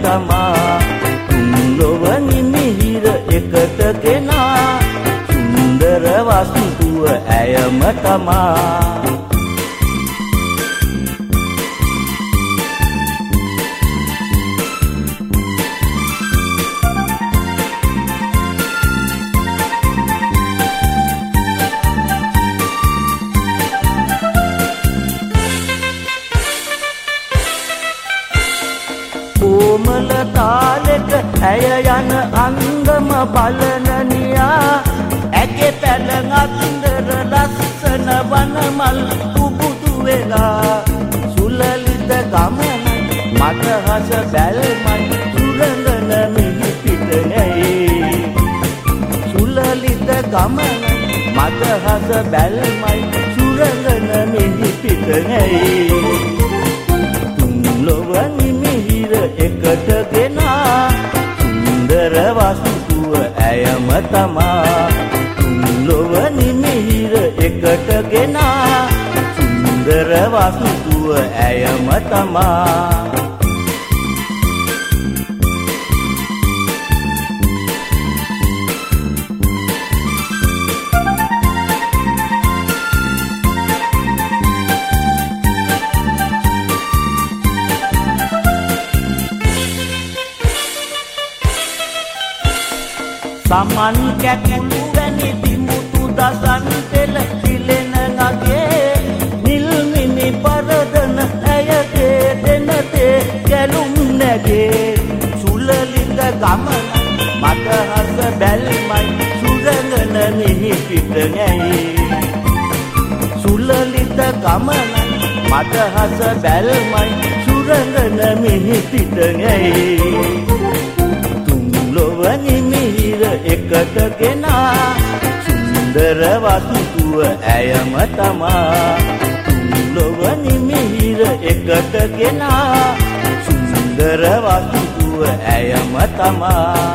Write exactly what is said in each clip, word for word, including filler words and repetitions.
තමා තුන්ලොව නිමිහිර එකට ගෙනා සුන්දර වස්තුව ඇයම තමා කොමල තාලෙක ඇය යන අංගම බලන නියා ඇගේ පැලන් අතර ලස්සන වනමල් පුබුදු වෙලා සුලලිත ගමන මදහස බැල්මයි සුරංගන මිහි පිට නැයි සුලලිත ගමන මදහස බැල්මයි සුරංගන මිහි පිට නැයි තුන්ලොව නිමිහිර එකට ගෙනා සුන්දර වස්තුව ඇයම තමා තුන්ලොව නිමිහිර එකට ගෙනා සුන්දර වස්තුව ඇයම තමා සමන් කැකුළු වැනි දිමුතු දසන් පෙළ පිලෙන නගේ නිල් මිනි පරදන ඇයගේ දෙනතේ ගැලුම් නැගේ සුලලිත ගමන මදහස බැල්මයි සුරංගන මිහි පිට නැයි සුලලිත ගමන මදහස බැල්මයි සුරංගන මිහි පිට නැයි තුන්ලොව නිමිහිර එකට ගෙනා සුන්දර වස්තුව ඇයම තමා තුන්ලොව නිමිහිර එකට ගෙනා සුන්දර වස්තුව ඇයම තමා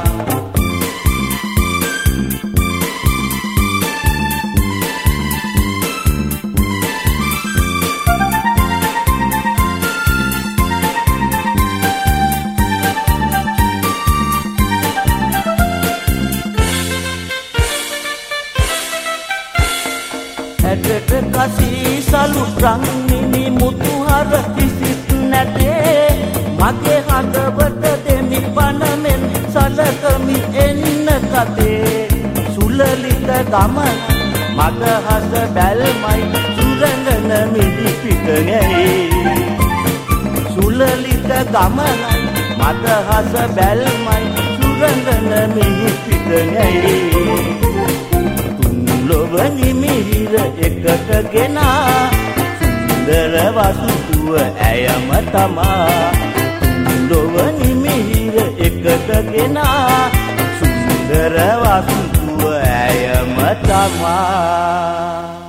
ඇටට කසී සලු රංගිනි මුතුහර කිසිත් නැතේ මගේ හදවත දෙමි පනමෙන් සලකමි එන්න කතේ සුලලිත ගමන මදහස බැල්මයි සුරංගන මිහි පිට නැයි සුලලිත ගමනයි මදහස බැල්මයි සුරංගන මිහි පිට නැයි තුන්ලොව නිමිහිර එකට ගෙනා සුන්දර වස්තුව ඇයම තමා තුන්ලොව නිමිහිර එකට ගෙනා සුන්දර වස්තුව ඇයම තමා